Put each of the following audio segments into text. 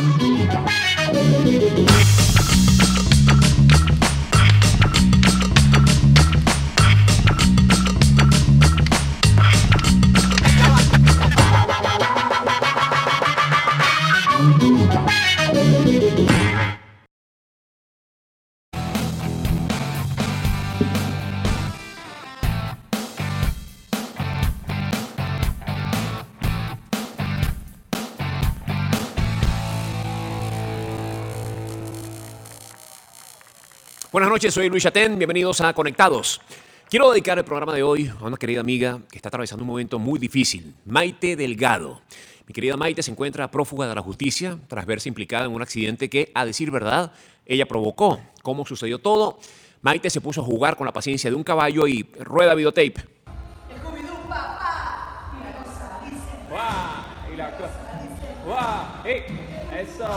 Buenas noches, soy Luis Chatén, bienvenidos a Conectados. Quiero dedicar el programa de hoy a una querida amiga que está atravesando un momento muy difícil, Maite Delgado. Mi querida Maite se encuentra prófuga de la justicia tras verse implicada en un accidente que, a decir verdad, ella provocó. ¿Cómo sucedió todo? Maite se puso a jugar con la paciencia de un caballo y rueda videotape. ¡Scooby-Doo, papá! Y la cosa dice... ¡Guau! Y la cosa dice... ¡Guau! ¡Eso!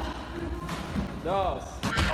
Dos.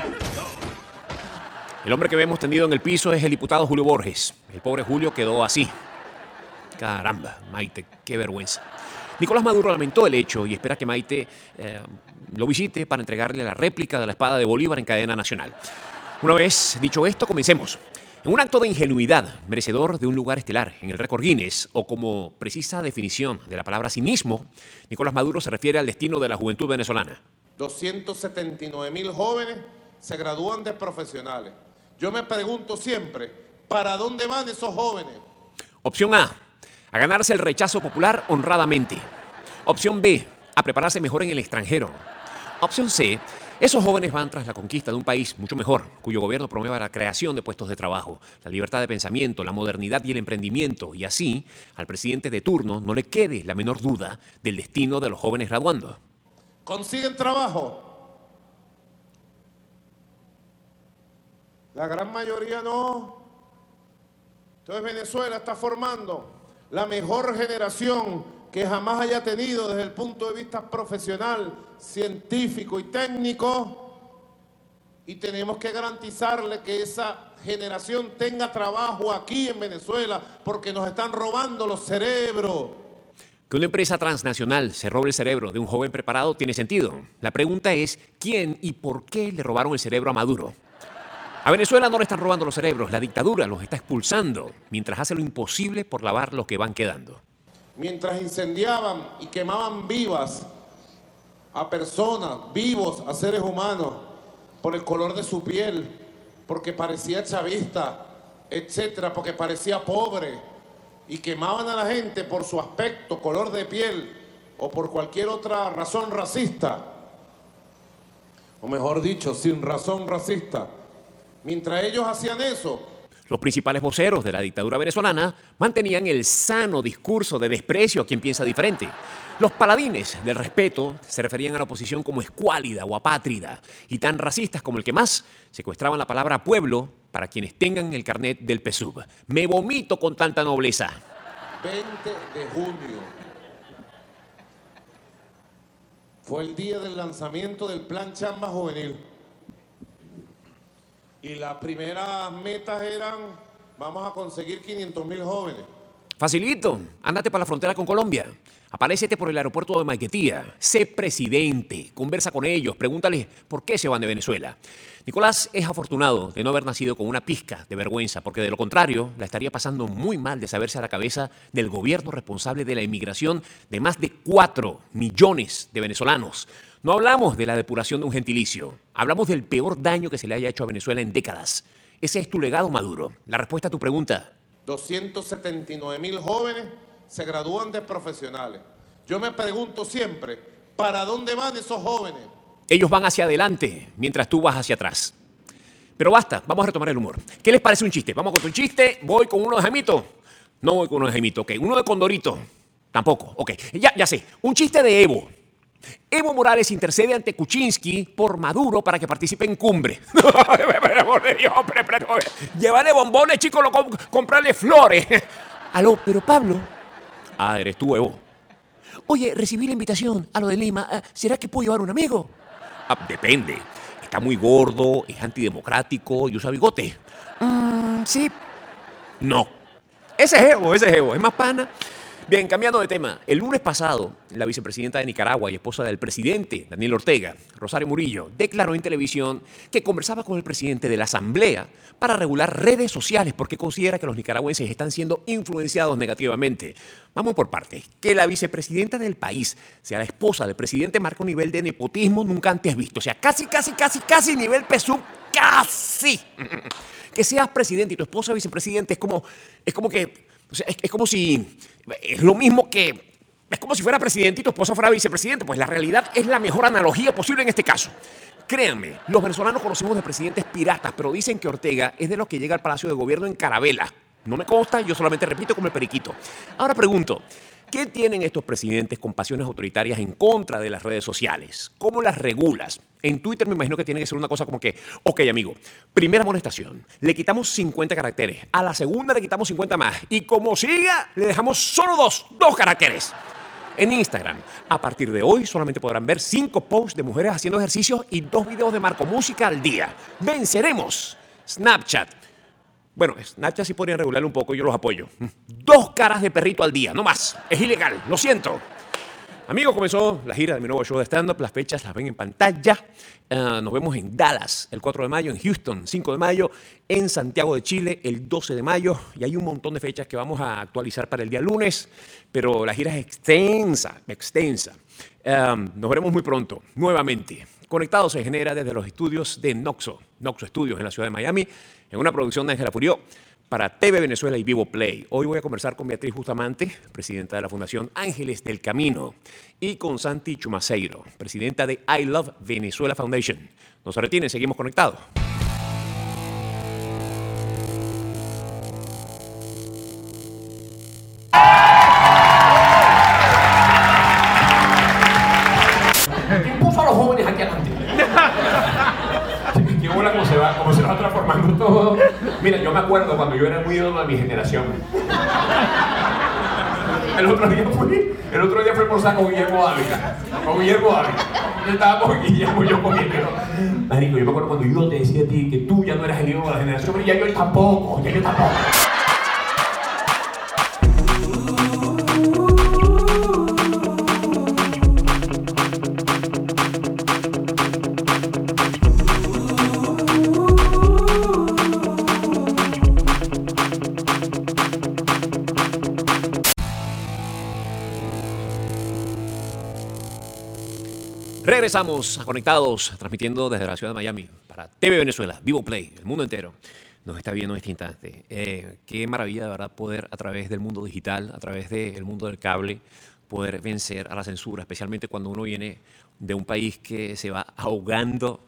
El hombre que vemos tendido en el piso es el diputado Julio Borges. El pobre Julio quedó así. Caramba, Maite, qué vergüenza. Nicolás Maduro lamentó el hecho y espera que Maite lo visite para entregarle la réplica de la espada de Bolívar en cadena nacional. Una vez dicho esto, comencemos. En un acto de ingenuidad, merecedor de un lugar estelar en el récord Guinness, o como precisa definición de la palabra cinismo, Nicolás Maduro se refiere al destino de la juventud venezolana. 279,000 jóvenes se gradúan de profesionales. Yo me pregunto siempre, ¿para dónde van esos jóvenes? Opción A, a ganarse el rechazo popular honradamente. Opción B, a prepararse mejor en el extranjero. Opción C, esos jóvenes van tras la conquista de un país mucho mejor, cuyo gobierno promueva la creación de puestos de trabajo, la libertad de pensamiento, la modernidad y el emprendimiento, y así al presidente de turno no le quede la menor duda del destino de los jóvenes graduando. ¿Consiguen trabajo? La gran mayoría no. Entonces Venezuela está formando la mejor generación que jamás haya tenido desde el punto de vista profesional, científico y técnico. Y tenemos que garantizarle que esa generación tenga trabajo aquí en Venezuela porque nos están robando los cerebros. Que una empresa transnacional se robe el cerebro de un joven preparado tiene sentido. La pregunta es, ¿quién y por qué le robaron el cerebro a Maduro? A Venezuela no le están robando los cerebros, la dictadura los está expulsando, mientras hace lo imposible por lavar los que van quedando. Mientras incendiaban y quemaban vivas a personas, vivos, a seres humanos, por el color de su piel, porque parecía chavista, etcétera, porque parecía pobre, y quemaban a la gente por su aspecto, color de piel, o por cualquier otra razón racista, o mejor dicho, sin razón racista. Mientras ellos hacían eso, los principales voceros de la dictadura venezolana mantenían el sano discurso de desprecio a quien piensa diferente. Los paladines del respeto se referían a la oposición como escuálida o apátrida, y tan racistas como el que más secuestraban la palabra pueblo para quienes tengan el carnet del PSUV. Me vomito con tanta nobleza. 20 de junio fue el día del lanzamiento del Plan Chamba Juvenil. Y las primeras metas eran, vamos a conseguir 500,000 jóvenes. Facilito, ándate para la frontera con Colombia. Aparécete por el aeropuerto de Maiquetía. Sé presidente, conversa con ellos, pregúntales por qué se van de Venezuela. Nicolás es afortunado de no haber nacido con una pizca de vergüenza, porque de lo contrario la estaría pasando muy mal de saberse a la cabeza del gobierno responsable de la inmigración de más de 4 millones de venezolanos. No hablamos de la depuración de un gentilicio, hablamos del peor daño que se le haya hecho a Venezuela en décadas. Ese es tu legado, Maduro. La respuesta a tu pregunta. 279,000 jóvenes se gradúan de profesionales. Yo me pregunto siempre, ¿para dónde van esos jóvenes? Ellos van hacia adelante, mientras tú vas hacia atrás. Pero basta, vamos a retomar el humor. ¿Qué les parece un chiste? Vamos con un chiste, voy con uno de Jaimito. No voy con uno de Jaimito, ok. Uno de Condorito. Tampoco, ok. Ya sé, un chiste de Evo. Evo Morales intercede ante Kuczynski por Maduro para que participe en cumbre. Por amor de Dios, llévale bombones, chicos, comprarle flores. Aló, pero Pablo. Ah, eres tú, Evo. Oye, recibí la invitación a lo de Lima. ¿Será que puedo llevar un amigo? Depende. Está muy gordo, es antidemocrático y usa bigote. Sí. No. Ese es Evo, es más pana. Bien, cambiando de tema. El lunes pasado, la vicepresidenta de Nicaragua y esposa del presidente, Daniel Ortega, Rosario Murillo, declaró en televisión que conversaba con el presidente de la Asamblea para regular redes sociales porque considera que los nicaragüenses están siendo influenciados negativamente. Vamos por partes. Que la vicepresidenta del país sea la esposa del presidente marca un nivel de nepotismo nunca antes visto. O sea, casi nivel PSUV, casi. Que seas presidente y tu esposa vicepresidente es como que, o sea, es como si, es lo mismo que, es como si fuera presidente y tu esposa fuera vicepresidente. Pues la realidad es la mejor analogía posible en este caso. Créanme, los venezolanos conocemos de presidentes piratas, pero dicen que Ortega es de los que llega al Palacio de Gobierno en carabela. No me consta, yo solamente repito como el periquito. Ahora pregunto, ¿qué tienen estos presidentes con pasiones autoritarias en contra de las redes sociales? ¿Cómo las regulas? En Twitter me imagino que tiene que ser una cosa como que, ok, amigo, primera amonestación, le quitamos 50 caracteres, a la segunda le quitamos 50 más, y como siga, le dejamos solo dos caracteres. En Instagram, a partir de hoy solamente podrán ver 5 posts de mujeres haciendo ejercicios y 2 videos de Marco Música al día. ¡Venceremos! Snapchat. Bueno, Snapchat sí podrían regularlo un poco, yo los apoyo. 2 caras de perrito al día, no más. Es ilegal, lo siento. Amigos, comenzó la gira de mi nuevo show de stand-up. Las fechas las ven en pantalla. Nos vemos en Dallas el 4 de mayo, en Houston 5 de mayo, en Santiago de Chile el 12 de mayo. Y hay un montón de fechas que vamos a actualizar para el día lunes, pero la gira es extensa. Nos veremos muy pronto, nuevamente. Conectados se genera desde los estudios de Noxo Studios en la ciudad de Miami, en una producción de Ángela Furió, para TV Venezuela y Vivo Play. Hoy voy a conversar con Beatriz Bustamante, presidenta de la Fundación Ángeles del Camino, y con Santi Chumaceiro, presidenta de I Love Venezuela Foundation. No se retiren, seguimos conectados. ¿Quién puso a los jóvenes aquí adelante? Qué bola cómo se va transformando todo. Mira, yo me acuerdo cuando yo era muy ídolo de mi generación. El otro día fui a almorzar con Guillermo Dávila. Estábamos Guillermo y yo comiendo. Marico, yo me acuerdo cuando yo te decía a ti que tú ya no eras el ídolo de la generación, pero ya yo tampoco. Regresamos a Conectados, transmitiendo desde la ciudad de Miami para TV Venezuela, Vivo Play, el mundo entero nos está viendo en este instante. Qué maravilla, de verdad, poder a través del mundo digital, a través del mundo del cable, poder vencer a la censura, especialmente cuando uno viene de un país que se va ahogando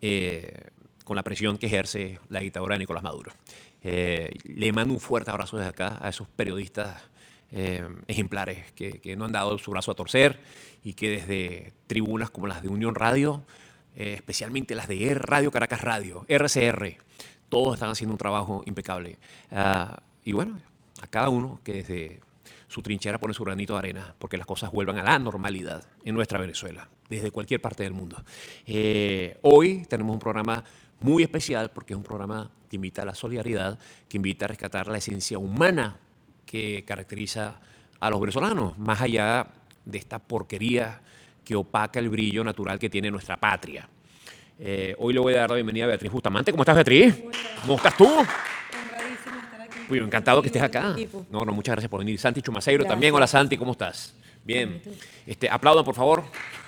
con la presión que ejerce la dictadura de Nicolás Maduro. Le mando un fuerte abrazo desde acá a esos periodistas ejemplares que no han dado su brazo a torcer y que desde tribunas como las de Unión Radio, especialmente las de Radio Caracas Radio, RCR, todos están haciendo un trabajo impecable. Y bueno, a cada uno que desde su trinchera pone su granito de arena porque las cosas vuelvan a la normalidad en nuestra Venezuela, desde cualquier parte del mundo. Hoy tenemos un programa muy especial porque es un programa que invita a la solidaridad, que invita a rescatar la esencia humana que caracteriza a los venezolanos, más allá de esta porquería que opaca el brillo natural que tiene nuestra patria. Hoy le voy a dar la bienvenida a Beatriz Bustamante. ¿Cómo estás, Beatriz? ¿Cómo estás tú? Honradísima estar aquí. Uy, encantado que estés acá. No, muchas gracias por venir. Santi Chumaceiro también. Hola, Santi, ¿cómo estás? Bien. Aplaudan, por favor.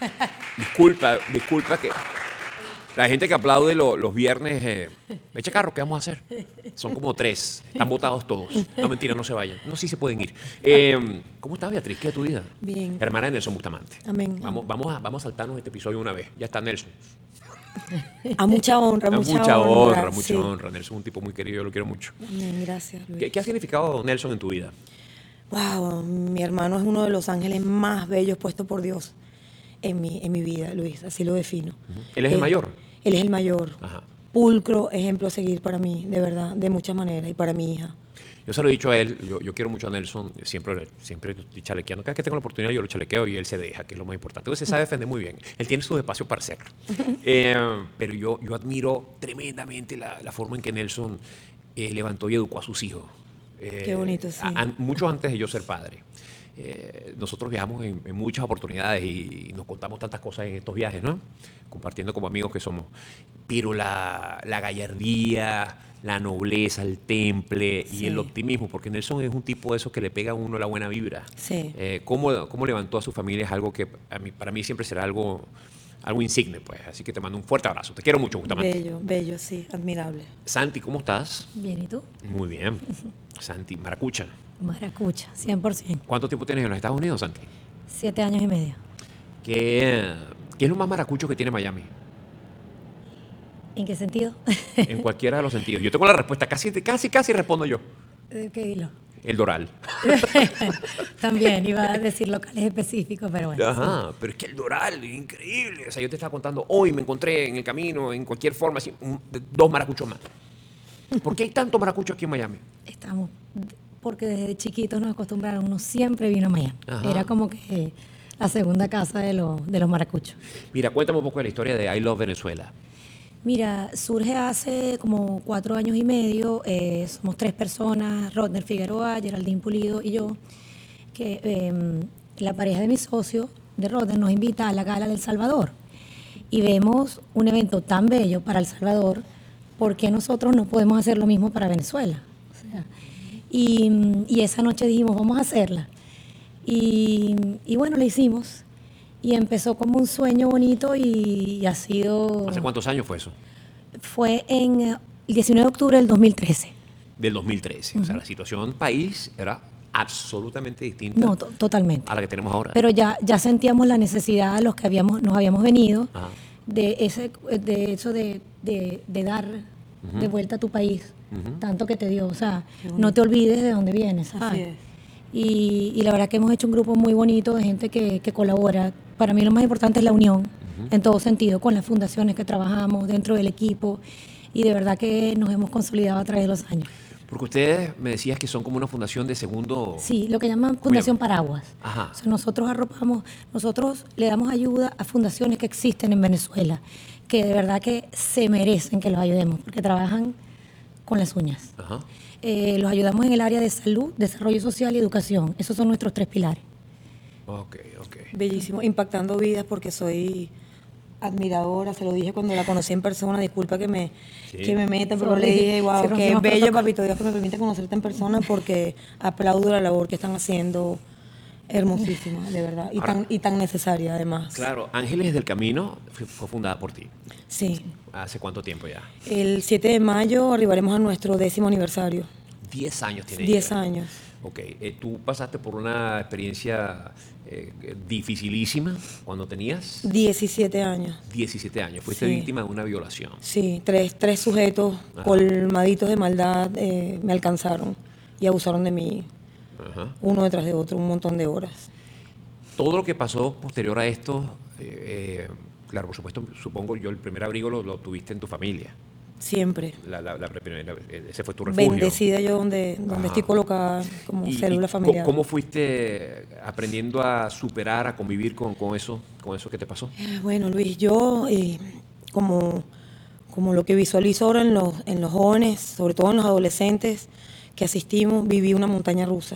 Disculpa que... La gente que aplaude los viernes, echa carro, ¿qué vamos a hacer? Son como 3, están votados todos. No, mentira, no se vayan. No, sí se pueden ir. ¿Cómo estás, Beatriz? ¿Qué es tu vida? Bien. Hermana de Nelson Bustamante. Amén. Vamos a saltarnos este episodio una vez. Ya está Nelson. A mucha honra, mucha honra. Sí. Nelson es un tipo muy querido, yo lo quiero mucho. Amén, gracias, Luis. ¿Qué ha significado Nelson en tu vida? Wow, mi hermano es uno de los ángeles más bellos puestos por Dios en mi vida, Luis, así lo defino. ¿Él es el mayor? Él es el mayor. Ajá. Pulcro, ejemplo a seguir para mí, de verdad, de muchas maneras, y para mi hija. Yo se lo he dicho a él, yo quiero mucho a Nelson, siempre estoy chalequeando. Cada vez que tengo la oportunidad yo lo chalequeo y él se deja, que es lo más importante. Entonces se sabe defender muy bien. Él tiene sus espacios para hacerlo. Pero yo admiro tremendamente la forma en que Nelson levantó y educó a sus hijos. Qué bonito, sí. Mucho antes de yo ser padre. nosotros viajamos en muchas oportunidades y nos contamos tantas cosas en estos viajes, ¿no? Compartiendo como amigos que somos. Pero la gallardía, la nobleza, el temple y Sí. el optimismo, porque Nelson es un tipo de esos que le pega a uno la buena vibra. Sí. ¿Cómo levantó a su familia? Es algo que para mí siempre será algo insigne, pues. Así que te mando un fuerte abrazo. Te quiero mucho, justamente. Bello, bello, sí, admirable. Santi, ¿cómo estás? Bien, ¿y tú? Muy bien. Santi, maracucha. Maracucha, 100%. ¿Cuánto tiempo tienes en los Estados Unidos, Santi? 7 años y medio. ¿Qué es lo más maracucho que tiene Miami? ¿En qué sentido? En cualquiera de los sentidos. Yo tengo la respuesta, casi respondo yo. ¿Qué dilo? El Doral. También iba a decir locales específicos, pero bueno. Ajá, pero es que el Doral, increíble. O sea, yo te estaba contando, hoy me encontré en el camino, en cualquier forma, así, 2 maracuchos más. ¿Por qué hay tanto maracucho aquí en Miami? Estamos, porque desde chiquitos nos acostumbraron, uno siempre vino a Miami. Ajá. Era como que la segunda casa de los maracuchos. Mira, cuéntame un poco de la historia de I Love Venezuela. Mira, surge hace como 4 años y medio, somos 3 personas, Rodner Figueroa, Geraldine Pulido y yo, que la pareja de mi socio, de Rodner, nos invita a la Gala del Salvador y vemos un evento tan bello para El Salvador, ¿por qué nosotros no podemos hacer lo mismo para Venezuela? O sea, y esa noche dijimos, vamos a hacerla. Y bueno, la hicimos. Y empezó como un sueño bonito y ha sido... ¿Hace cuántos años fue eso? Fue en el 19 de octubre del 2013. Del 2013. O sea, la situación país era absolutamente distinta No, totalmente. a la que tenemos ahora. Pero ya sentíamos la necesidad, los que nos habíamos venido, Ajá. de eso de dar de vuelta a tu país, tanto que te dio. O sea, no te olvides de dónde vienes, ¿sabes? Así es. Y la verdad que hemos hecho un grupo muy bonito de gente que colabora. Para mí lo más importante es la unión, en todo sentido, con las fundaciones que trabajamos, dentro del equipo, y de verdad que nos hemos consolidado a través de los años. Porque ustedes me decías que son como una fundación de segundo... Sí, lo que llaman Fundación Paraguas. Ajá. O sea, nosotros le damos ayuda a fundaciones que existen en Venezuela, que de verdad que se merecen que los ayudemos, porque trabajan con las uñas. Ajá. Los ayudamos en el área de salud, desarrollo social y educación. Esos son nuestros 3 pilares. Ok. Bellísimo, impactando vidas porque soy admiradora, se lo dije cuando la conocí en persona, disculpa que me meta, pero le dije, wow, Sí, qué rompimos bello, protocolo. papito Dios, que me permite conocerte en persona porque aplaudo la labor que están haciendo, hermosísima, de verdad, y tan necesaria además. Claro, Ángeles del Camino fue fundada por ti. Sí, ¿Hace cuánto tiempo ya? el 7 de mayo arribaremos a nuestro 10º aniversario, 10 años tiene 10 ella. años. Ok, tú pasaste por una experiencia dificilísima cuando tenías 17 años. 17 años. Fuiste Sí. víctima de una violación. Sí, tres sujetos Ajá. colmaditos de maldad me alcanzaron y abusaron de mí, Ajá. uno detrás de otro, un montón de horas. Todo lo que pasó posterior a esto, claro, por supuesto, supongo yo el primer abrigo lo tuviste en tu familia. Siempre. Ese fue tu refugio. Bendecida yo donde Ajá. estoy colocada como ¿Y célula familiar. cómo fuiste aprendiendo a superar, a convivir con eso que te pasó? Bueno, Luis, yo como lo que visualizo ahora en los jóvenes, sobre todo en los adolescentes que asistimos, viví una montaña rusa,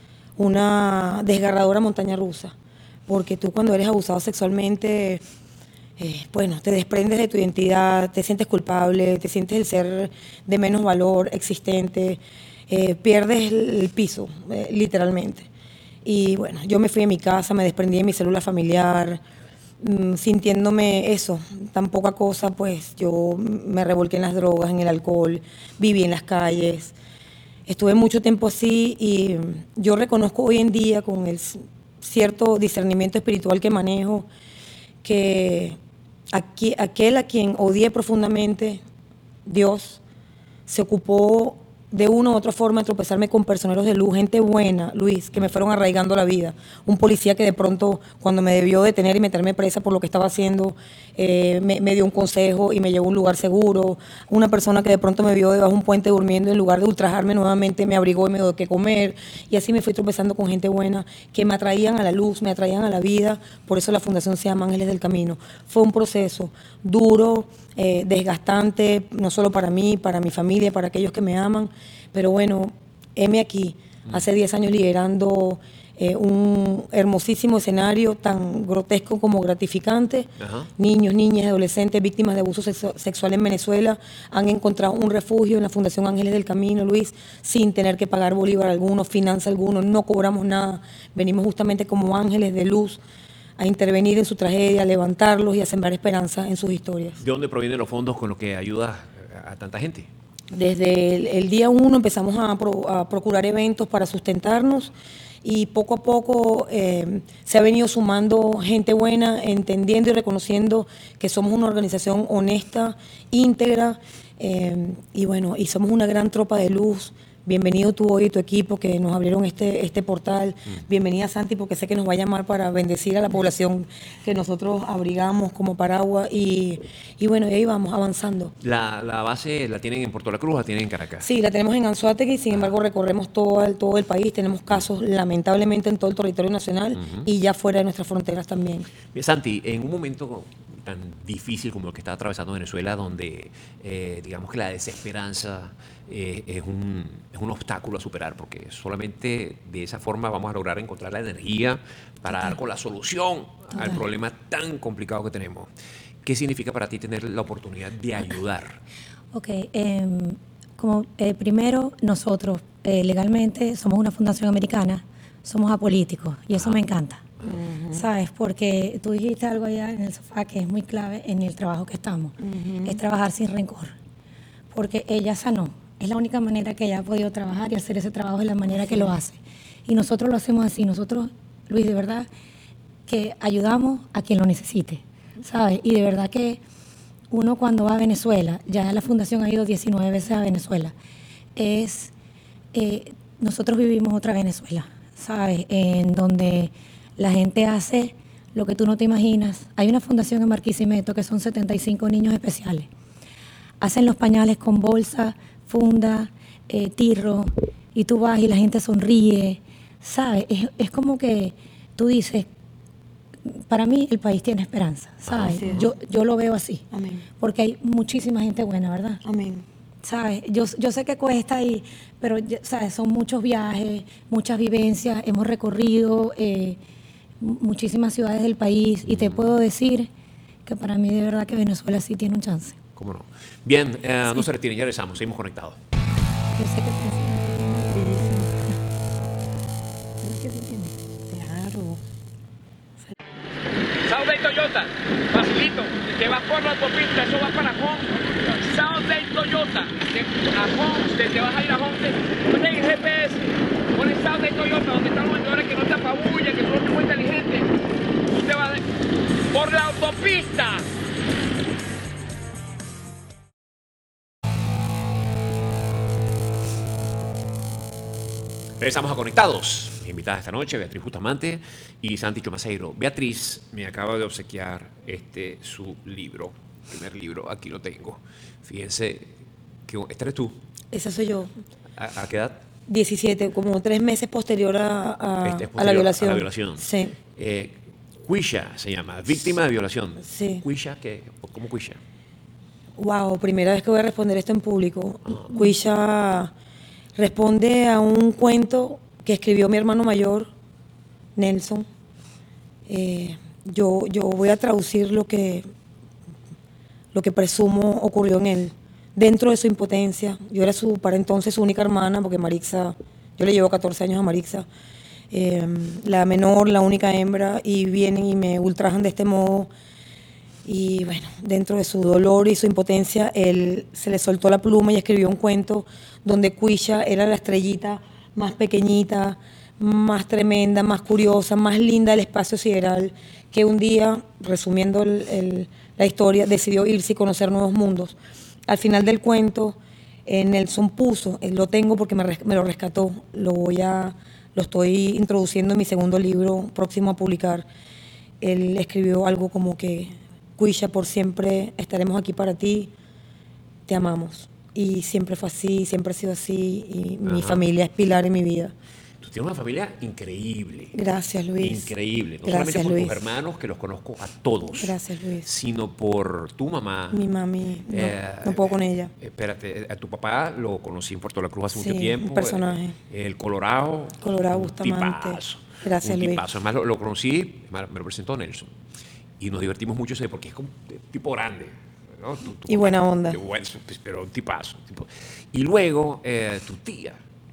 una desgarradora montaña rusa, porque tú cuando eres abusado sexualmente, bueno, te desprendes de tu identidad, te sientes culpable, te sientes el ser de menos valor existente, pierdes el piso, literalmente. Y bueno, yo me fui de mi casa, me desprendí de mi célula familiar, sintiéndome eso, tan poca cosa, pues yo me revolqué en las drogas, en el alcohol, viví en las calles. Estuve mucho tiempo así y yo reconozco hoy en día con el cierto discernimiento espiritual que manejo que aquel a quien odié profundamente, Dios, se ocupó de una u otra forma de tropezarme con personeros de luz, gente buena, Luis, que me fueron arraigando la vida. Un policía que de pronto, cuando me debió detener y meterme presa por lo que estaba haciendo, me dio un consejo y me llevó a un lugar seguro. Una persona que de pronto me vio debajo de un puente durmiendo, en lugar de ultrajarme nuevamente, me abrigó y me dio que comer. Y así me fui tropezando con gente buena que me atraían a la luz, me atraían a la vida. Por eso la fundación se llama Ángeles del Camino. Fue un proceso duro, desgastante, no solo para mí, para mi familia, para aquellos que me aman, pero bueno, heme aquí, hace 10 años liderando un hermosísimo escenario, tan grotesco como gratificante. Ajá. Niños, niñas, adolescentes víctimas de abuso sexual en Venezuela han encontrado un refugio en la Fundación Ángeles del Camino, Luis, sin tener que pagar bolívar alguno, finanza alguno, no cobramos nada. Venimos justamente como ángeles de luz a intervenir en su tragedia, a levantarlos y a sembrar esperanza en sus historias. ¿De dónde provienen los fondos con los que ayudas a tanta gente? Desde el día 1 empezamos a procurar eventos para sustentarnos y poco a poco se ha venido sumando gente buena, entendiendo y reconociendo que somos una organización honesta, íntegra y bueno, y somos una gran tropa de luz. Bienvenido tú hoy y tu equipo que nos abrieron este portal. Bienvenida Santi, porque sé que nos va a llamar para bendecir a la población que nosotros abrigamos como paraguas. Y bueno, y ahí vamos avanzando. La base la tienen en Puerto La Cruz, la tienen en Caracas. Sí, la tenemos en Anzoátegui, sin embargo recorremos todo el país. Tenemos casos lamentablemente en todo el territorio nacional y ya fuera de nuestras fronteras también. Bien, Santi, en un momento tan difícil como el que está atravesando Venezuela, donde digamos que la desesperanza es un obstáculo a superar, porque solamente de esa forma vamos a lograr encontrar la energía para dar con la solución al problema tan complicado que tenemos. ¿Qué significa para ti tener la oportunidad de ayudar? Ok, primero nosotros legalmente somos una fundación americana, somos apolíticos y eso me encanta. ¿Sabes? Porque tú dijiste algo allá en el sofá que es muy clave en el trabajo que estamos. Es trabajar sin rencor. Porque ella sanó. Es la única manera que ella ha podido trabajar y hacer ese trabajo de la manera que lo hace. Y nosotros lo hacemos así. Nosotros, Luis, de verdad, que ayudamos a quien lo necesite. ¿Sabes? Y de verdad que uno cuando va a Venezuela, ya la fundación ha ido 19 veces a Venezuela, nosotros vivimos otra Venezuela, ¿sabes? En donde la gente hace lo que tú no te imaginas. Hay una fundación en Barquisimeto que son 75 niños especiales. Hacen los pañales con bolsa, funda, tirro, y tú vas y la gente sonríe, ¿sabes? Es como que tú dices, para mí el país tiene esperanza, ¿sabes? Yo lo veo así. Amén. Porque hay muchísima gente buena, ¿verdad? Amén. ¿Sabes? Yo sé que cuesta, pero ¿sabes? Son muchos viajes, muchas vivencias, hemos recorrido muchísimas ciudades del país y te puedo decir que para mí de verdad que Venezuela sí tiene un chance. ¿Cómo no? Bien, no se retiren, ya regresamos, seguimos conectados. Yo sé que Claro. Southern Toyota, facilito, que va por la autopista, eso va para Ajón. Southern Toyota, de Ajón, te vas a ir a Ajón, pones el GPS, pones Southern Toyota, donde están los vendedores que no te apabullan, que son muy inteligentes. Tú te vas por la autopista. Regresamos a Conectados. Mi invitada esta noche, Beatriz Bustamante y Santi Chomaseiro. Beatriz me acaba de obsequiar su libro, primer libro, aquí lo tengo. Fíjense que este eres tú. Esa soy yo. ¿A qué edad? 17, como 3 meses posterior a Es la violación. A la violación. Sí. Cuisha se llama, víctima de violación. Sí. Cuisha, ¿cómo Cuisha? Wow, primera vez que voy a responder esto en público. Cuisha responde a un cuento que escribió mi hermano mayor, Nelson. Yo voy a traducir lo que presumo ocurrió en él. Dentro de su impotencia, yo era para entonces su única hermana, porque Marixa, yo le llevo 14 años a Marixa, la menor, la única hembra, y vienen y me ultrajan de este modo. Y bueno, dentro de su dolor y su impotencia, él se le soltó la pluma y escribió un cuento donde Cuisha era la estrellita más pequeñita, más tremenda, más curiosa, más linda del espacio sideral, que un día, resumiendo la historia, decidió irse y conocer nuevos mundos. Al final del cuento, Nelson puso, lo tengo porque me lo rescató, lo estoy introduciendo en mi segundo libro próximo a publicar. Él escribió algo como que: Cuisha, por siempre estaremos aquí para ti, te amamos. Y siempre fue así, siempre ha sido así, y mi familia es pilar en mi vida. Tú tienes una familia increíble. Gracias, Luis. Increíble. No Gracias, solamente por Luis. tus hermanos, que los conozco a todos. Gracias, Luis. Sino por tu mamá. Mi mami, no puedo con ella. Espérate, a tu papá lo conocí en Puerto La Cruz hace Sí, mucho tiempo. un personaje. El Colorado. Colorado un Bustamante. tipazo. Gracias, un Luis. tipazo. Además, lo conocí, me lo presentó Nelson. Y nos divertimos mucho, porque es como un tipo grande, ¿no? Y buena onda. Pero un tipazo. Y luego, tu tía.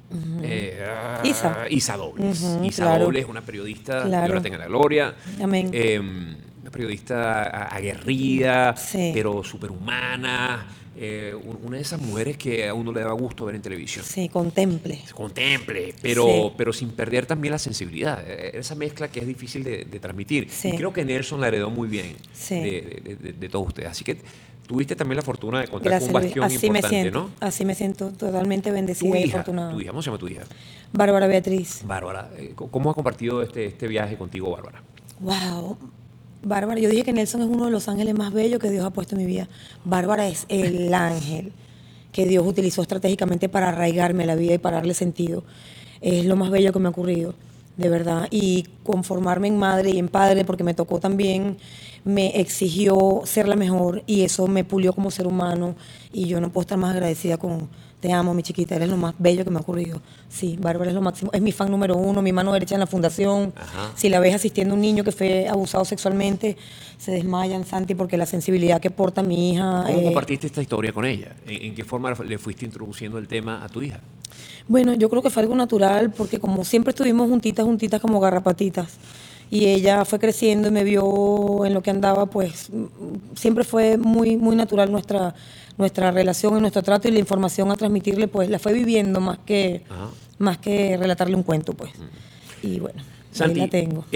Isa Dobles. Isa claro. Dobles, una periodista, Claro. Dios la tenga en la gloria. Amén. Una periodista aguerrida, Sí. pero superhumana. Una de esas mujeres que a uno le da gusto ver en televisión. Sí, contemple. Contemple, Sí. pero sin perder también la sensibilidad. Esa mezcla que es difícil de transmitir. Sí. Y creo que Nelson la heredó muy bien Sí. de todos ustedes. Así que tuviste también la fortuna de contar Gracias, con un Luis. bastión Así me importante, siento. ¿no? Así me siento totalmente Tu bendecida y hija, afortunada. ¿cómo se llama tu hija? Bárbara Beatriz. Bárbara. ¿Cómo ha compartido este viaje contigo, Bárbara? Wow. Bárbara, yo dije que Nelson es uno de los ángeles más bellos que Dios ha puesto en mi vida. Bárbara es el ángel que Dios utilizó estratégicamente para arraigarme a la vida y para darle sentido. Es lo más bello que me ha ocurrido, de verdad. Y conformarme en madre y en padre, porque me tocó también, me exigió ser la mejor y eso me pulió como ser humano. Y yo no puedo estar más agradecida con... Te amo, mi chiquita, eres lo más bello que me ha ocurrido. Sí, Bárbara es lo máximo. Es mi fan número 1, mi mano derecha en la fundación. Ajá. Si la ves asistiendo a un niño que fue abusado sexualmente, se desmayan, Santi, porque la sensibilidad que porta mi hija... ¿Cómo compartiste esta historia con ella? ¿En qué forma le fuiste introduciendo el tema a tu hija? Bueno, yo creo que fue algo natural, porque como siempre estuvimos juntitas como garrapatitas, y ella fue creciendo y me vio en lo que andaba, pues siempre fue muy, muy natural nuestra relación y nuestro trato, y la información a transmitirle, pues la fue viviendo más que relatarle un cuento, pues. Y bueno, Santi, ahí la tengo.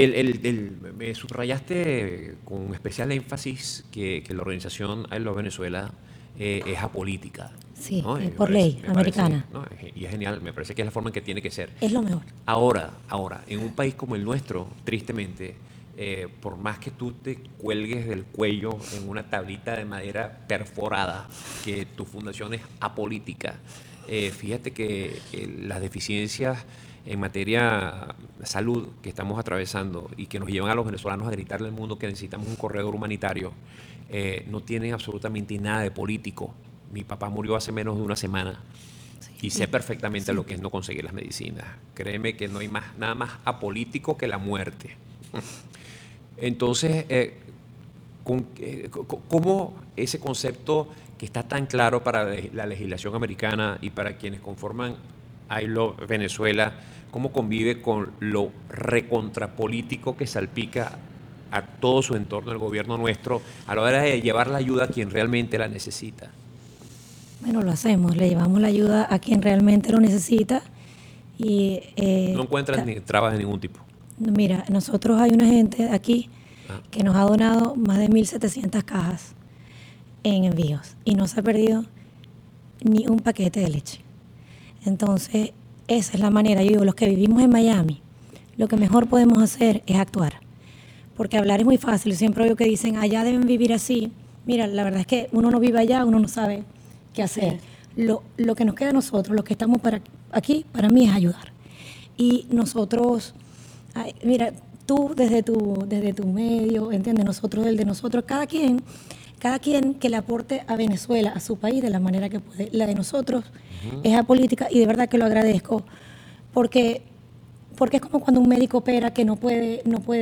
me subrayaste con especial énfasis que la organización I Love Venezuela es apolítica. Sí, ¿no? Me por parece- ley me americana. parece, ¿no? Y es genial, me parece que es la forma en que tiene que ser. Es lo mejor. Ahora, en un país como el nuestro, tristemente, por más que tú te cuelgues del cuello en una tablita de madera perforada, que tu fundación es apolítica, fíjate que las deficiencias en materia de salud que estamos atravesando y que nos llevan a los venezolanos a gritarle al mundo que necesitamos un corredor humanitario, no tienen absolutamente nada de político. Mi papá murió hace menos de una semana. Y sé perfectamente lo que es no conseguir las medicinas. Créeme que no hay nada más apolítico que la muerte. Entonces, ¿cómo ese concepto que está tan claro para la legislación americana y para quienes conforman I Love Venezuela, cómo convive con lo recontrapolítico que salpica a todo su entorno, el gobierno nuestro, a la hora de llevar la ayuda a quien realmente la necesita? Bueno, lo hacemos, le llevamos la ayuda a quien realmente lo necesita y... No encuentran ni trabas de ningún tipo. Mira, nosotros hay una gente aquí que nos ha donado más de 1.700 cajas en envíos y no se ha perdido ni un paquete de leche. Entonces, esa es la manera. Yo digo, los que vivimos en Miami, lo que mejor podemos hacer es actuar. Porque hablar es muy fácil. Siempre oigo que dicen, allá deben vivir así. Mira, la verdad es que uno no vive allá, uno no sabe qué hacer. Lo que nos queda a nosotros, los que estamos aquí, para mí es ayudar. Y nosotros, mira, tú desde tu medio, ¿entiendes? Nosotros del de nosotros, cada quien que le aporte a Venezuela, a su país, de la manera que puede. La de nosotros es apolítica y de verdad que lo agradezco porque es como cuando un médico opera que no puede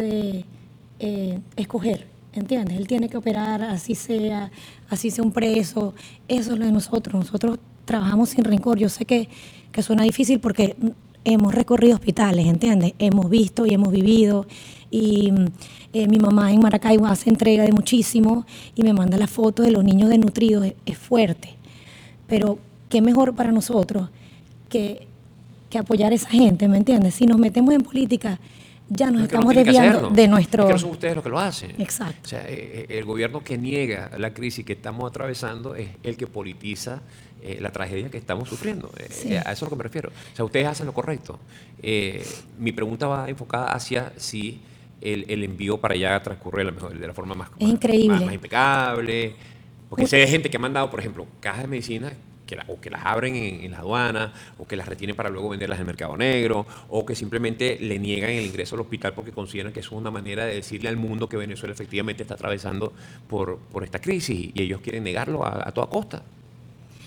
escoger, ¿entiendes? Él tiene que operar así sea un preso. Eso es lo de nosotros. Nosotros trabajamos sin rencor. Yo sé que suena difícil porque hemos recorrido hospitales, ¿entiendes? Hemos visto y hemos vivido. Y mi mamá en Maracaibo hace entrega de muchísimo y me manda las fotos de los niños desnutridos. Es fuerte. Pero qué mejor para nosotros que apoyar a esa gente, ¿me entiendes? Si nos metemos en política, ya nos estamos desviando de nuestro... Es que no son ustedes los que lo hacen. Exacto. O sea, el gobierno que niega la crisis que estamos atravesando es el que politiza la tragedia que estamos sufriendo. Sí. A eso es a lo que me refiero. O sea, ustedes hacen lo correcto. Mi pregunta va enfocada hacia si el envío para allá transcurre de la forma más increíble. Más impecable. Porque sé de gente que ha mandado, por ejemplo, cajas de medicina o que las abren en la aduana, o que las retienen para luego venderlas en el mercado negro, o que simplemente le niegan el ingreso al hospital porque consideran que eso es una manera de decirle al mundo que Venezuela efectivamente está atravesando por esta crisis y ellos quieren negarlo a toda costa.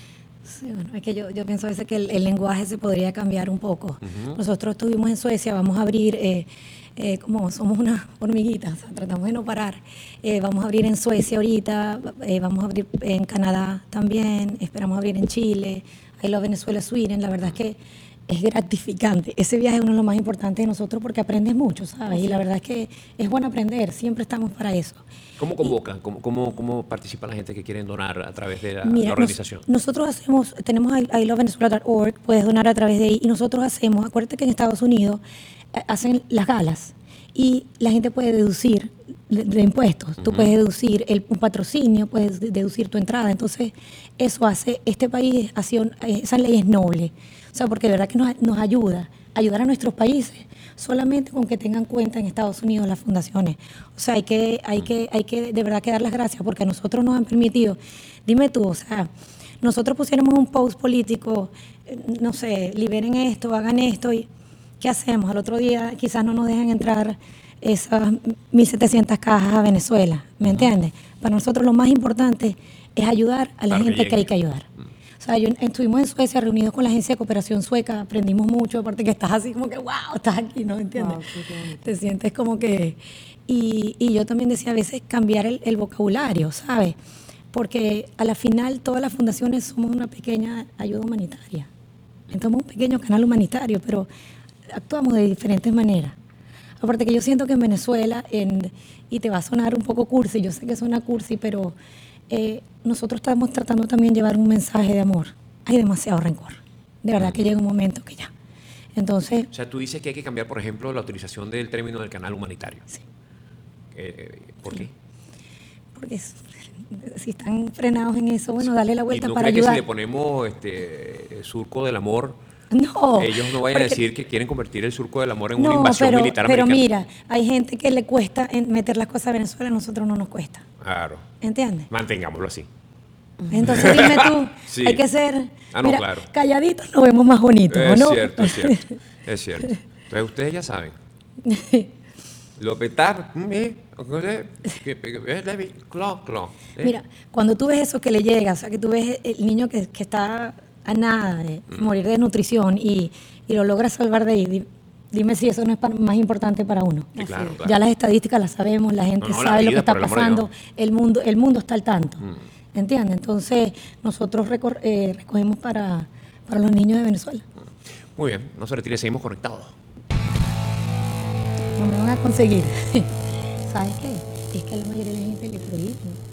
Sí, bueno, es que yo pienso a veces que el lenguaje se podría cambiar un poco. Nosotros estuvimos en Suecia, vamos a abrir, como somos una hormiguita, o sea, tratamos de no parar. Vamos a abrir en Suecia ahorita, vamos a abrir en Canadá también, esperamos abrir en Chile, I Love Venezuela, Sweden. La verdad es que es gratificante. Ese viaje es uno de los más importantes de nosotros porque aprendes mucho, ¿sabes? Y la verdad es que es bueno aprender, siempre estamos para eso. ¿Cómo convocan? ¿Cómo participa la gente que quiere donar a través de la Mira, organización? nosotros tenemos ilovenezuela.org, puedes donar a través de ahí, y nosotros acuérdate que en Estados Unidos hacen las galas y la gente puede deducir de impuestos, tú puedes deducir un patrocinio, puedes deducir tu entrada, entonces eso hace, este país, esa ley es noble, o sea, porque de verdad que nos ayudar a nuestros países, solamente con que tengan cuenta en Estados Unidos las fundaciones. O sea, hay que de verdad que dar las gracias porque a nosotros nos han permitido, dime tú, o sea, nosotros pusiéramos un post político, no sé, liberen esto, hagan esto, y ¿qué hacemos? Al otro día quizás no nos dejan entrar esas 1.700 cajas a Venezuela, ¿me entiendes? Para nosotros lo más importante es ayudar a la gente que hay que ayudar. O sea, estuvimos en Suecia reunidos con la Agencia de Cooperación Sueca, aprendimos mucho, aparte que estás así como que, wow, estás aquí, ¿no? ¿Entiendes? Wow, te sientes como que... Y yo también decía a veces cambiar el vocabulario, ¿sabes? Porque a la final todas las fundaciones somos una pequeña ayuda humanitaria. Somos un pequeño canal humanitario, pero actuamos de diferentes maneras. Aparte que yo siento que en Venezuela, y te va a sonar un poco cursi, yo sé que suena cursi, pero nosotros estamos tratando también de llevar un mensaje de amor. Hay demasiado rencor. De verdad que llega un momento que ya. Entonces... O sea, tú dices que hay que cambiar, por ejemplo, la utilización del término del canal humanitario. Sí. ¿Por qué? Porque si están frenados en eso, bueno, dale la vuelta ¿Y no para crees ayudar. que si le ponemos surco del amor, no, ellos no vayan a porque, decir que quieren convertir el surco del amor en no, una invasión militar pero americana? mira, hay gente que le cuesta meter las cosas a Venezuela, a nosotros no nos cuesta. Claro. ¿Entiendes? Mantengámoslo así. Entonces dime tú, Sí. hay que ser, No, claro. calladitos nos vemos más bonitos, ¿o no? Cierto, es cierto, es cierto. Entonces ustedes ya saben. Lo petar, Mira, cuando tú ves eso que le llega, o sea, que tú ves el niño que está a nada de morir de desnutrición y lo logras salvar de ahí, dime si eso no es más importante para uno. Sí, claro. Ya las estadísticas las sabemos, la gente sabe lo que está pasando, el mundo está al tanto. ¿Entiendes? Entonces, nosotros recogemos para los niños de Venezuela. Muy bien, no se retire, seguimos conectados. No me van a conseguir. ¿Sabes qué? Es que a la mayoría de la gente le prohíben.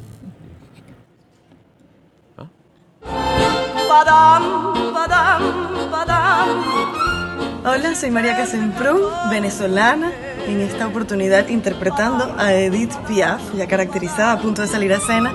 Badam, badam, badam. Hola, soy María Casemprún, venezolana, en esta oportunidad interpretando a Edith Piaf, ya caracterizada, a punto de salir a escena.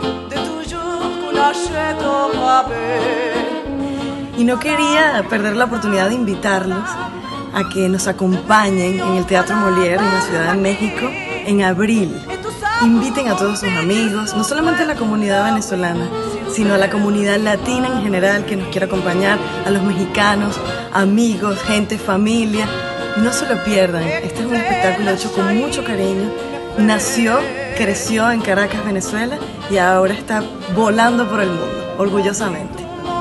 Y no quería perder la oportunidad de invitarlos a que nos acompañen en el Teatro Molière en la Ciudad de México en abril. Inviten a todos sus amigos, no solamente a la comunidad venezolana, sino a la comunidad latina en general que nos quiera acompañar, a los mexicanos, amigos, gente, familia. No se lo pierdan, este es un espectáculo hecho con mucho cariño. Nació, creció en Caracas, Venezuela, y ahora está volando por el mundo, orgullosamente.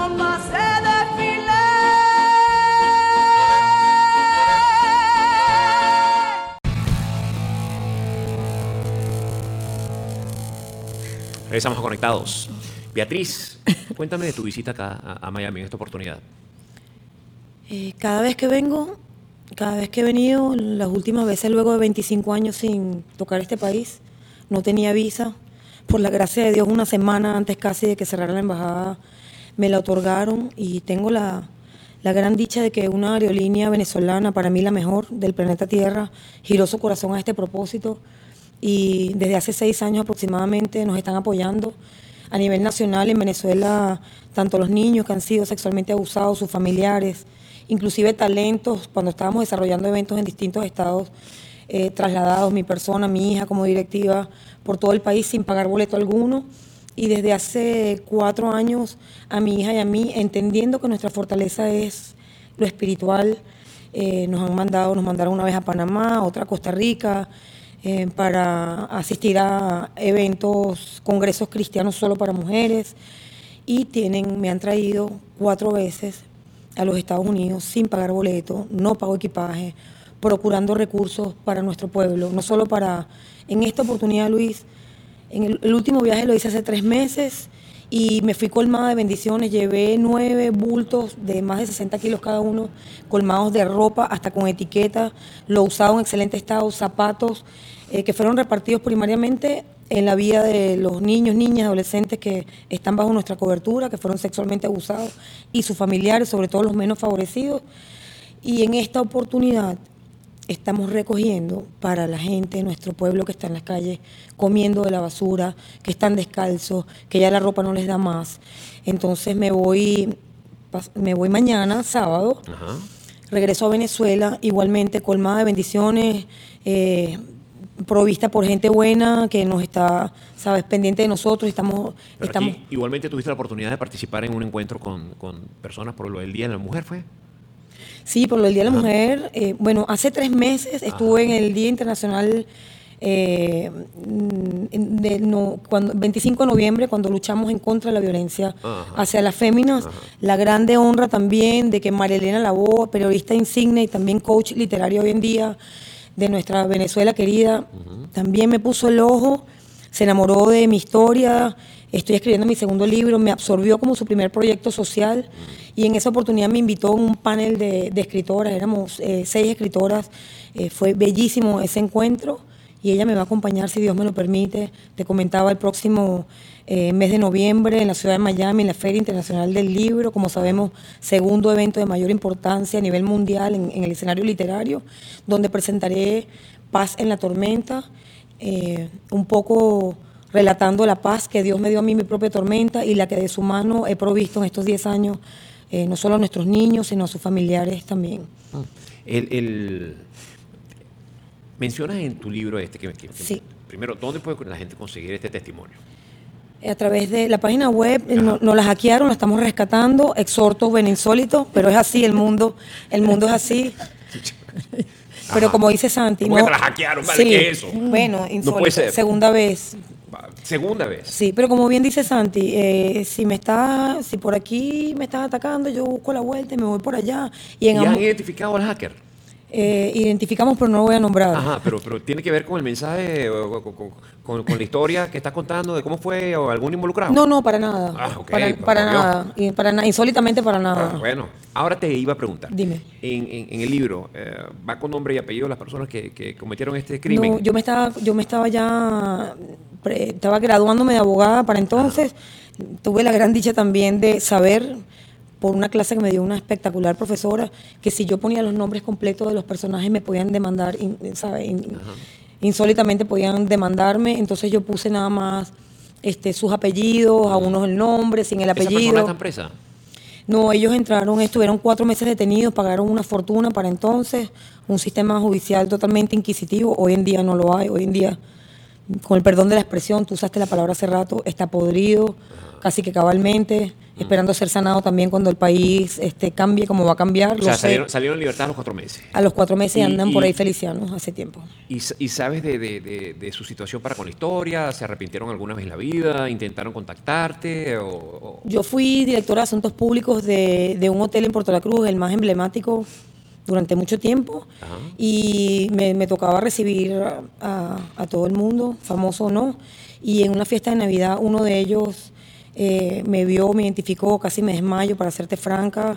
Regresamos a Conectados. Beatriz, cuéntame de tu visita acá a Miami en esta oportunidad. Cada vez que he venido, las últimas veces luego de 25 años sin tocar este país, no tenía visa. Por la gracia de Dios, una semana antes casi de que cerrara la embajada, me la otorgaron y tengo la gran dicha de que una aerolínea venezolana, para mí la mejor del planeta Tierra, giró su corazón a este propósito y desde hace 6 años aproximadamente nos están apoyando a nivel nacional en Venezuela, tanto los niños que han sido sexualmente abusados, sus familiares, inclusive talentos, cuando estábamos desarrollando eventos en distintos estados, trasladados, mi persona, mi hija como directiva, por todo el país sin pagar boleto alguno. Y desde hace 4 años a mi hija y a mí, entendiendo que nuestra fortaleza es lo espiritual, nos mandaron una vez a Panamá, otra a Costa Rica, para asistir a eventos, congresos cristianos solo para mujeres. y me han traído 4 veces a los Estados Unidos sin pagar boleto, no pago equipaje, procurando recursos para nuestro pueblo, no solo para, en esta oportunidad, Luis, en el último viaje lo hice hace 3 meses y me fui colmada de bendiciones, llevé 9 bultos de más de 60 kilos cada uno, colmados de ropa, hasta con etiqueta, lo usado en excelente estado, zapatos, que fueron repartidos primariamente en la vida de los niños, niñas, adolescentes que están bajo nuestra cobertura, que fueron sexualmente abusados, y sus familiares, sobre todo los menos favorecidos. Y en esta oportunidad estamos recogiendo para la gente de nuestro pueblo que está en las calles comiendo de la basura, que están descalzos, que ya la ropa no les da más. Entonces me voy mañana, sábado, Ajá. regreso a Venezuela, igualmente colmada de bendiciones, provista por gente buena que nos está, sabes, pendiente de nosotros. Pero aquí, igualmente tuviste la oportunidad de participar en un encuentro con personas por lo del Día de la Mujer, ¿fue? Sí, por lo del Día de la Mujer. Bueno, hace 3 meses estuve en el Día Internacional 25 de noviembre, cuando luchamos en contra de la violencia hacia las féminas. La grande honra también de que María Elena Lavoe, periodista insigne y también coach literario hoy en día de nuestra Venezuela querida, también me puso el ojo, se enamoró de mi historia. Estoy escribiendo mi segundo libro, me absorbió como su primer proyecto social y en esa oportunidad me invitó a un panel de escritoras, éramos 6 escritoras, fue bellísimo ese encuentro y ella me va a acompañar, si Dios me lo permite. Te comentaba, el próximo mes de noviembre en la ciudad de Miami, en la Feria Internacional del Libro, como sabemos, segundo evento de mayor importancia a nivel mundial en el escenario literario, donde presentaré Paz en la Tormenta, un poco relatando la paz que Dios me dio a mí, mi propia tormenta, y la que de su mano he provisto en estos 10 años, no solo a nuestros niños, sino a sus familiares también. Mencionas en tu libro Sí. Primero, ¿dónde puede la gente conseguir este testimonio? A través de la página web, nos la hackearon, la estamos rescatando, exhorto ven insólito, pero es así, el mundo es así. Pero como dice Santi, ¿Cómo que te la hackearon? Vale, sí, ¿qué es eso? Bueno, insólito, No puede ser. segunda vez. Segunda vez. Sí, pero como bien dice Santi, si por aquí me estás atacando, yo busco la vuelta y me voy por allá. ¿Y han identificado al hacker? Identificamos, pero no lo voy a nombrar. Ajá, pero tiene que ver con el mensaje, con la historia que estás contando de cómo fue o algún involucrado. No, para nada. Ah, ok, para nada. Y insólitamente para nada. Bueno, ahora te iba a preguntar. Dime. En el libro, ¿va con nombre y apellido las personas que cometieron este crimen? No, yo me estaba ya, estaba graduándome de abogada para entonces. Tuve la gran dicha también de saber, por una clase que me dio una espectacular profesora, que si yo ponía los nombres completos de los personajes me podían demandar, insólitamente podían demandarme. Entonces yo puse nada más sus apellidos, a unos el nombre, sin el apellido. ¿Esa persona está en presa? No, ellos estuvieron 4 meses detenidos, pagaron una fortuna para entonces, un sistema judicial totalmente inquisitivo. Hoy en día no lo hay, hoy en día, con el perdón de la expresión, tú usaste la palabra hace rato, está podrido, casi que cabalmente, esperando ser sanado también cuando el país cambie como va a cambiar. O sea, salieron en libertad a los 4 meses. A los 4 meses andan por ahí felicianos hace tiempo. ¿Y sabes de su situación para con la historia? ¿Se arrepintieron alguna vez en la vida? ¿Intentaron contactarte? Yo fui directora de Asuntos Públicos de un hotel en Puerto La Cruz, el más emblemático durante mucho tiempo. Ajá. Y me tocaba recibir a todo el mundo, famoso o no. Y en una fiesta de Navidad, uno de ellos me vio, me identificó, casi me desmayo, para serte franca.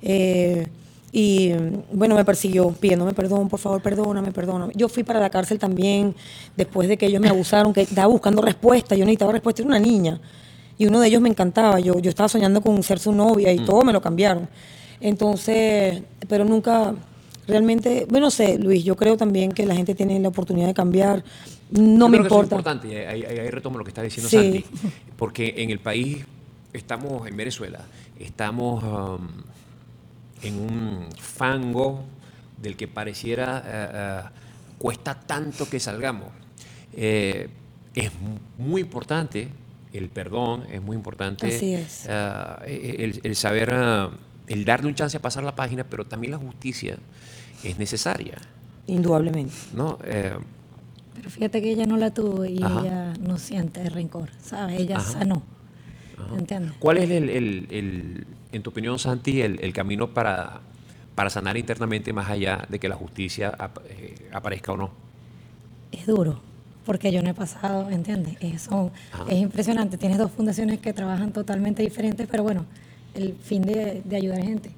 Y bueno, me persiguió pidiéndome perdón, por favor, perdóname. Yo fui para la cárcel también después de que ellos me abusaron, que estaba buscando respuesta, yo necesitaba respuesta, era una niña. Y uno de ellos me encantaba, yo estaba soñando con ser su novia y todo me lo cambiaron. Entonces, pero nunca, realmente, bueno, no sé, Luis, yo creo también que la gente tiene la oportunidad de cambiar. No me importa. Eso es importante, ahí retomo lo que está diciendo Santi, porque en el país, estamos en Venezuela, estamos en un fango del que pareciera cuesta tanto que salgamos. Es muy importante el perdón, es muy importante. Así es. El saber, el darle un chance a pasar la página, pero también la justicia es necesaria. Indudablemente. ¿No? Pero fíjate que ella no la tuvo y ella no siente rencor, ¿sabes? Ella sanó. ¿entiendes? ¿Cuál es en tu opinión, Santi, el camino para sanar internamente más allá de que la justicia aparezca o no? Es duro, porque yo no he pasado, ¿entiendes? Es impresionante. Tienes dos fundaciones que trabajan totalmente diferentes, pero bueno, el fin de ayudar a gente.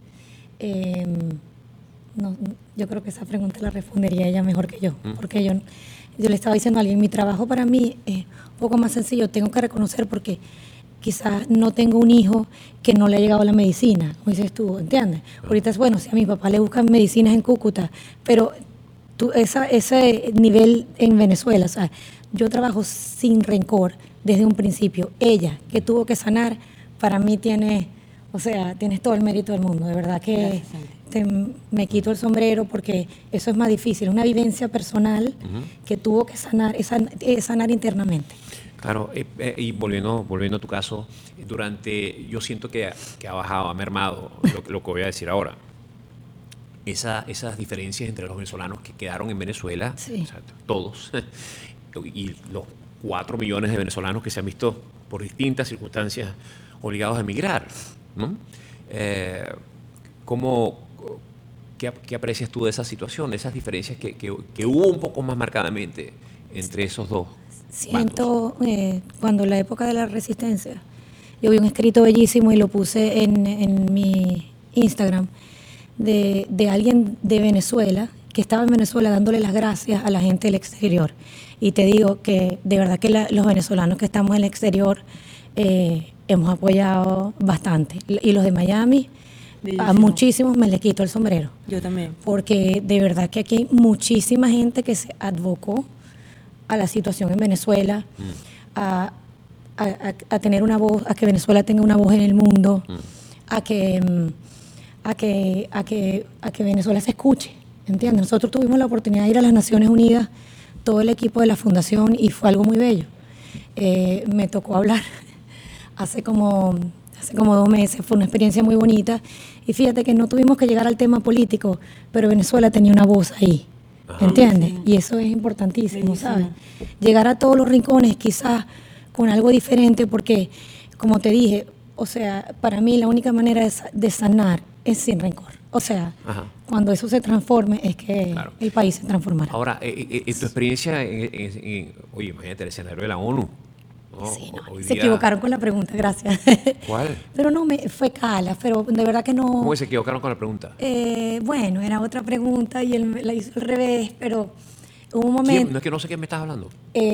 No, yo creo que esa pregunta la respondería ella mejor que yo, porque yo le estaba diciendo a alguien, mi trabajo para mí es un poco más sencillo, tengo que reconocer porque quizás no tengo un hijo que no le ha llegado la medicina, como dices tú, ¿entiendes? Ahorita es bueno, si a mi papá le buscan medicinas en Cúcuta, pero ese nivel en Venezuela, o sea, yo trabajo sin rencor desde un principio. Ella, que tuvo que sanar, para mí tienes todo el mérito del mundo, de verdad que me quito el sombrero porque eso es más difícil, una vivencia personal que tuvo que sanar internamente. Claro, y volviendo a tu caso, yo siento que ha bajado, ha mermado lo que voy a decir ahora. Esas diferencias entre los venezolanos que quedaron en Venezuela, Sí. o sea, todos, y los 4 millones de venezolanos que se han visto por distintas circunstancias obligados a emigrar, ¿no? ¿Qué aprecias tú de esa situación, de esas diferencias que hubo un poco más marcadamente entre esos dos bandos? Siento, cuando la época de la resistencia, yo vi un escrito bellísimo y lo puse en mi Instagram de alguien de Venezuela que estaba en Venezuela dándole las gracias a la gente del exterior. Y te digo que de verdad que los venezolanos que estamos en el exterior hemos apoyado bastante. Y los de Miami, a muchísimos me les quito el sombrero. Yo también. Porque de verdad que aquí hay muchísima gente que se advocó a la situación en Venezuela, a tener una voz, a que Venezuela tenga una voz en el mundo, a que Venezuela se escuche, ¿entiendes? Nosotros tuvimos la oportunidad de ir a las Naciones Unidas, todo el equipo de la fundación, y fue algo muy bello. Me tocó hablar hace como 2 meses, fue una experiencia muy bonita, y fíjate que no tuvimos que llegar al tema político, pero Venezuela tenía una voz ahí. ¿Entiendes? Y eso es importantísimo, ¿sabes? Llegar a todos los rincones quizás con algo diferente, porque, como te dije, o sea, para mí la única manera de sanar es sin rencor. O sea, cuando eso se transforme es que el país se transformará. Ahora, en tu experiencia, oye, imagínate el escenario de la ONU. ¿no? Sí, no, Hoy se día- equivocaron con la pregunta, gracias. ¿Cuál? Pero no, fue Cala, pero de verdad que no. ¿Cómo que se equivocaron con la pregunta? Bueno, era otra pregunta y él la hizo al revés, pero hubo un ¿Quién? momento. No es que no sé qué me estás hablando.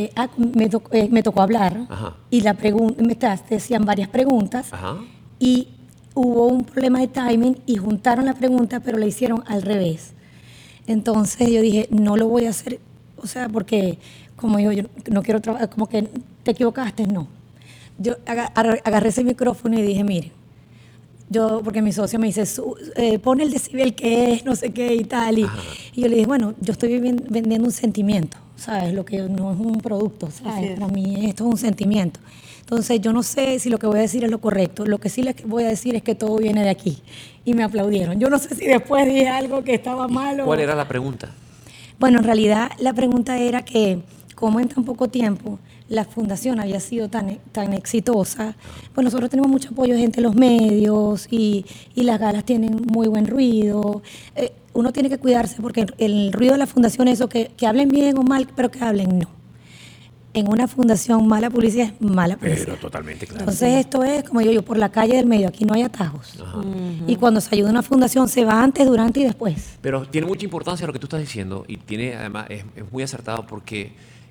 Me tocó hablar Ajá. y la pregunta, decían varias preguntas Ajá. y hubo un problema de timing y juntaron la pregunta, pero la hicieron al revés. Entonces yo dije, no lo voy a hacer, o sea, porque como yo no quiero trabajar, como que te equivocaste, no. Yo agarré ese micrófono y dije, mire, porque mi socio me dice, pon el decibel que es, no sé qué y tal. Y yo le dije, bueno, yo estoy vendiendo un sentimiento, ¿sabes? Lo que no es un producto, ¿sabes? Para mí esto es un sentimiento. Entonces yo no sé si lo que voy a decir es lo correcto. Lo que sí les voy a decir es que todo viene de aquí. Y me aplaudieron. Yo no sé si después dije algo que estaba mal o... ¿Cuál era la pregunta? Bueno, en realidad la pregunta era que, como en tan poco tiempo la fundación había sido tan exitosa, pues nosotros tenemos mucho apoyo de gente en los medios y las galas tienen muy buen ruido. Uno tiene que cuidarse porque el ruido de la fundación es eso, que hablen bien o mal, pero que hablen no. En una fundación mala publicidad es mala publicidad. Pero totalmente claro. Entonces esto es, como digo yo, por la calle del medio, aquí no hay atajos. Y cuando se ayuda a una fundación se va antes, durante y después. Pero tiene mucha importancia lo que tú estás diciendo y tiene además es muy acertado porque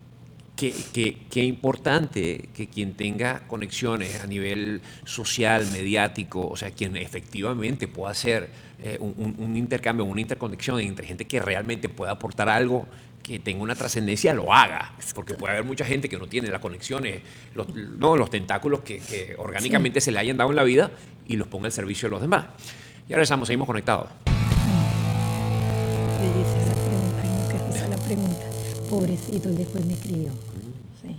qué importante que quien tenga conexiones a nivel social, mediático, o sea, quien efectivamente pueda hacer un intercambio, una interconexión entre gente que realmente pueda aportar algo que tenga una trascendencia, lo haga. Porque puede haber mucha gente que no tiene las conexiones, los tentáculos que orgánicamente se le hayan dado en la vida y los ponga al servicio de los demás. Y ahora seguimos conectados. Esa pregunta, ay, no, qué risa la pregunta. Pobrecito, y después me escribió. Sí.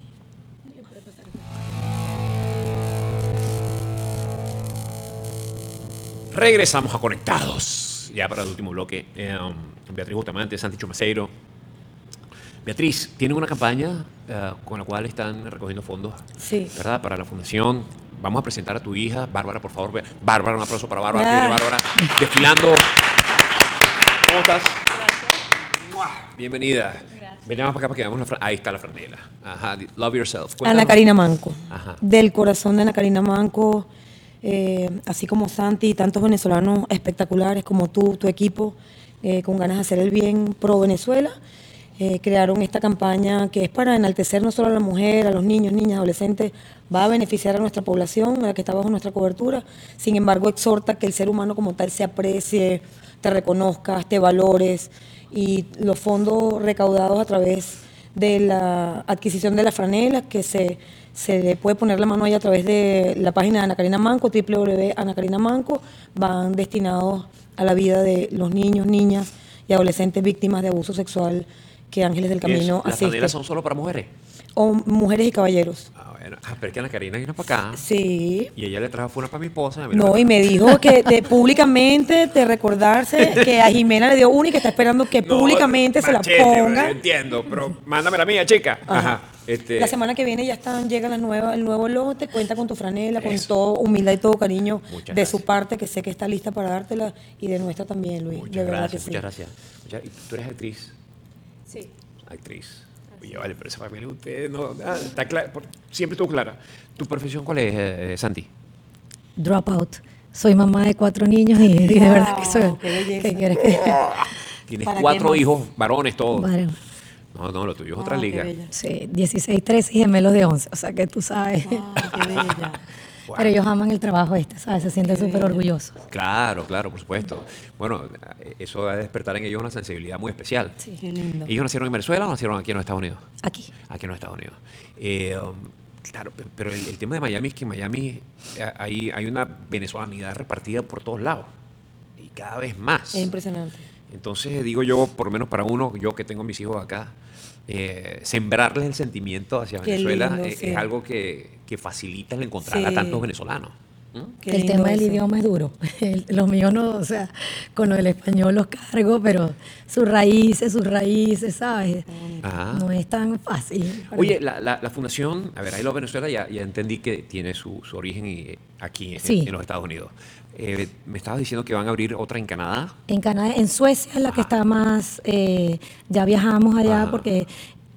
Regresamos a Conectados. Ya para el último bloque, Beatriz Bustamante, Santi Chumaceiro, Beatriz, tienen una campaña con la cual están recogiendo fondos, Sí. ¿verdad? Para la fundación. Vamos a presentar a tu hija, Bárbara, por favor. Bárbara, un aplauso para Bárbara. Ya. Viene Bárbara desfilando. ¿Cómo estás? Bienvenida. Venimos para acá para que veamos ahí está la franela. Ajá, Love Yourself. Cuéntanos. Ana Karina Manco. Ajá. Del corazón de Ana Karina Manco, así como Santi y tantos venezolanos espectaculares como tú, tu equipo, con ganas de hacer el bien pro Venezuela, crearon esta campaña que es para enaltecer no solo a la mujer, a los niños, niñas, adolescentes, va a beneficiar a nuestra población, a la que está bajo nuestra cobertura. Sin embargo, exhorta que el ser humano como tal se aprecie, te reconozcas, te valores, y los fondos recaudados a través de la adquisición de las franelas, que se le puede poner la mano ahí a través de la página de Ana Karina Manco, www.anakarinamanco, van destinados a la vida de los niños, niñas y adolescentes víctimas de abuso sexual que Ángeles del ¿Y Camino ¿Las asiste. franelas son solo para mujeres? O mujeres y caballeros. Bueno. Pero es que Ana Karina vino para acá. Sí. Y ella le trajo una para mi esposa. No, y me dijo que públicamente de recordarse que a Jimena le dio una y que está esperando que públicamente se la ponga. Yo entiendo, pero mándame la mía, chica. Ajá. La semana que viene ya llegan el nuevo lote, cuenta con tu franela, con todo humildad y todo cariño Muchas de su gracias. parte, que sé que está lista para dártela, y de nuestra también, Luis. Muchas de verdad gracias, que sí. muchas gracias. ¿Y tú eres actriz? Sí. Actriz. Oye, vale, pero esa familia de ustedes no. Está clara, siempre estuvo clara. ¿Tu profesión cuál es, Santi? Dropout. Soy mamá de 4 niños y de verdad que soy. qué belleza. ¿Qué quieres que? Tienes ¿Para qué 4 más? hijos, varones, todos. Bueno, No, lo tuyo es otra Ah, qué liga. bella. sí, 16, 13 y gemelos de 11. O sea que tú sabes. Ah, qué bella. Wow. Pero ellos aman el trabajo ¿sabes? Se sienten súper orgullosos. Claro, por supuesto. Bueno, eso va a despertar en ellos una sensibilidad muy especial. Sí. Qué lindo. ¿Ellos nacieron en Venezuela o nacieron aquí en los Estados Unidos? Aquí. Aquí en los Estados Unidos. Claro, pero el tema de Miami es que en Miami hay una venezolanidad repartida por todos lados. Y cada vez más. Es impresionante. Entonces digo yo, por lo menos para uno, yo que tengo a mis hijos acá, sembrarles el sentimiento hacia Qué Venezuela lindo, es sí. algo que facilita el encontrar a Sí. tantos venezolanos. Qué El lindo tema del eso. idioma es duro. Los míos no, o sea, con lo del español los cargo, pero sus raíces, ¿sabes? Ajá. No es tan fácil. Oye, la fundación, a ver, ahí lo Venezuela ya entendí que tiene su origen aquí Sí. en los Estados Unidos. Me estabas diciendo que van a abrir otra en Canadá. En Canadá, en Suecia es la que está más, ya viajamos allá Ajá. porque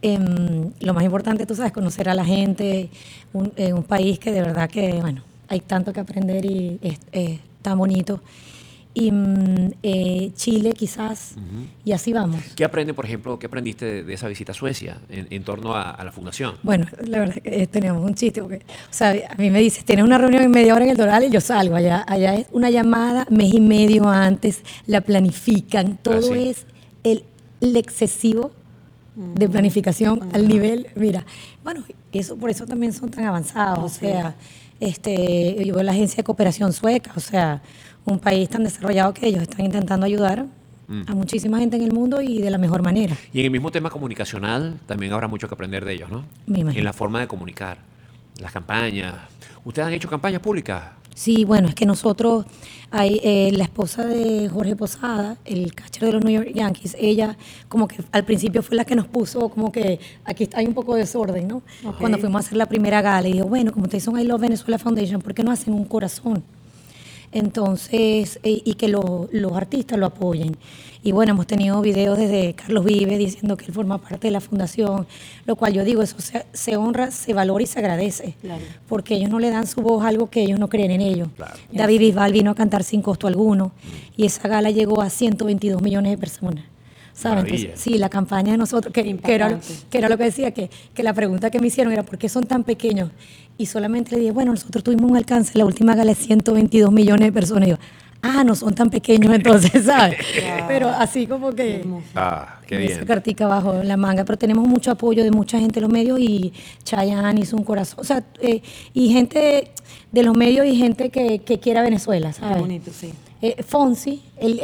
lo más importante, tú sabes, conocer a la gente, un país que de verdad que, bueno, hay tanto que aprender y es tan bonito. Y Chile quizás, y así vamos. ¿Qué aprende, por ejemplo, qué aprendiste de esa visita a Suecia en torno a la fundación? Bueno, la verdad que tenemos un chiste, porque, o sea, a mí me dices, tienes una reunión en media hora en el Doral y yo salgo allá. Allá es una llamada mes y medio antes, la planifican, todo sí. es el excesivo de planificación al nivel, mira, bueno, por eso también son tan avanzados, o sea, yo veo la Agencia de Cooperación Sueca, o sea, un país tan desarrollado que ellos están intentando ayudar a muchísima gente en el mundo y de la mejor manera. Y en el mismo tema comunicacional también habrá mucho que aprender de ellos, ¿no? Me imagino. En la forma de comunicar, las campañas. ¿Ustedes han hecho campañas públicas? Sí, bueno, es que nosotros, la esposa de Jorge Posada, el catcher de los New York Yankees, ella como que al principio fue la que nos puso como que aquí hay un poco de desorden, ¿no? Ok. Cuando fuimos a hacer la primera gala, y dijo, bueno, como ustedes son I Love Venezuela Foundation, ¿por qué no hacen un corazón? Entonces, y que los artistas lo apoyen. Y bueno, hemos tenido videos desde Carlos Vives diciendo que él forma parte de la fundación, lo cual yo digo, eso se honra, se valora y se agradece, Claro. porque ellos no le dan su voz a algo que ellos no creen en ello. Claro. David Bisbal vino a cantar sin costo alguno y esa gala llegó a 122 millones de personas. ¿Saben? Maravilla. Entonces, sí, la campaña de nosotros, que era lo que decía, que la pregunta que me hicieron era ¿por qué son tan pequeños? Y solamente le dije, bueno, nosotros tuvimos un alcance, la última gala es 122 millones de personas. Y yo, no son tan pequeños entonces, ¿sabes? Pero así como que Qué esa bien. cartica bajo la manga, pero tenemos mucho apoyo de mucha gente en los medios y Chayanne hizo un corazón, o sea, y gente de los medios y gente que quiera Venezuela, Qué ¿sabes? bonito, sí. Fonsi,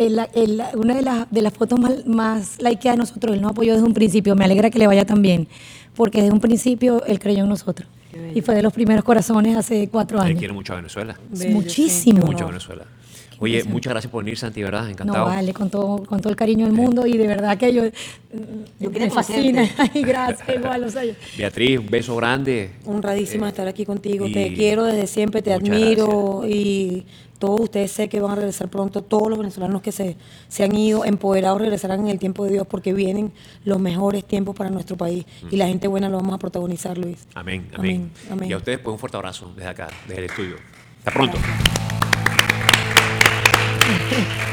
una de las fotos más likeadas de nosotros, él nos apoyó desde un principio, me alegra que le vaya tan bien, porque desde un principio él creyó en nosotros. Y fue de los primeros corazones hace 4 Él años. quiere mucho a Venezuela. Bello, Muchísimo. sí. Mucho a No. Venezuela. Oye, impresión. muchas gracias por venir, Santi, ¿verdad? No, Encantado. vale, con todo el cariño del mundo y de verdad que yo quería me fascina. conocerte. Ay, gracias, igual, o sea, Beatriz, un beso grande. Honradísima de estar aquí contigo. y Te quiero desde siempre, te muchas admiro y todos ustedes sé que van a regresar pronto. Todos los venezolanos que se han ido empoderados regresarán en el tiempo de Dios porque vienen los mejores tiempos para nuestro país y la gente buena lo vamos a protagonizar, Luis. Amén, amén. Amén, amén. Y a ustedes, pues, un fuerte abrazo desde acá, desde el estudio. Hasta pronto.